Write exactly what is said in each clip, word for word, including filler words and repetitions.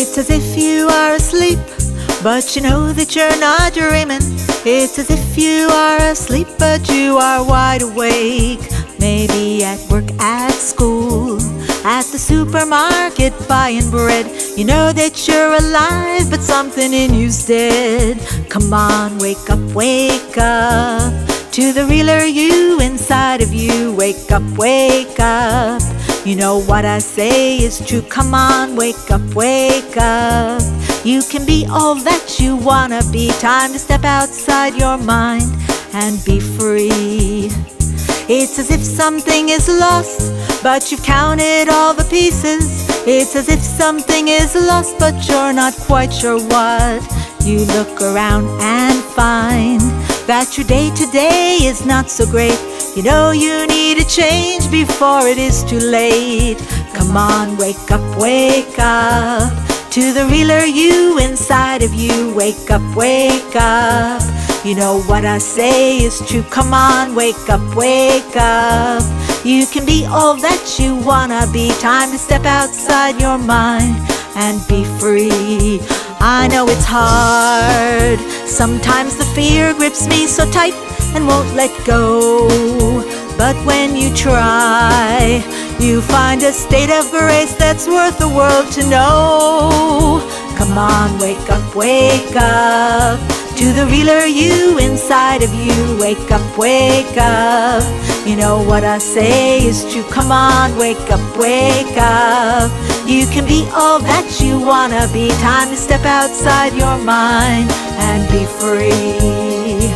It's as if you are asleep, but you know that you're not dreaming. It's as if you are asleep, but you are wide awake. Maybe at work, at school, at the supermarket buying bread. You know that you're alive, but something in you's dead. Come on, wake up, wake up to the realer you inside of you. Wake up, wake up. You know what I say is true. Come on, wake up, wake up. You can be all that you wanna be. Time to step outside your mind and be free. It's as if something is lost, but you've counted all the pieces. It's as if something is lost, but you're not quite sure what. You look around and find that your day-to-day is not so great. You know you need a change before it is too late. Come on, wake up, wake up to the realer you inside of you. Wake up, wake up. You know what I say is true. Come on, wake up, wake up. You can be all that you wanna be. Time to step outside your mind and be free. I know it's hard. Sometimes the fear grips me so tight and won't let go. But when you try, you find a state of grace that's worth the world to know. Come on, wake up, wake up to the realer you inside of you. Wake up, wake up. You know what I say is true. Come on, wake up, wake up. You can be all that you wanna be. Time to step outside your mind and be free.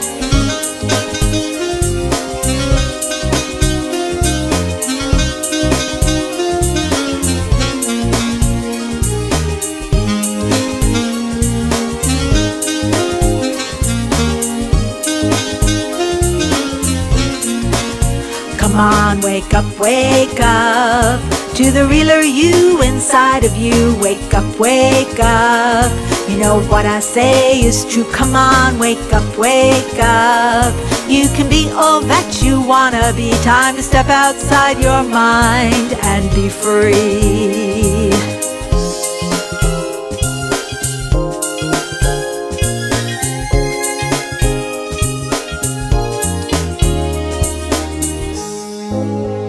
Come on, wake up, wake up to the realer you inside of you. Wake up, wake up. You know what I say is true. Come on, wake up, wake up. You can be all that you wanna be. Time to step outside your mind and be free. Thank you.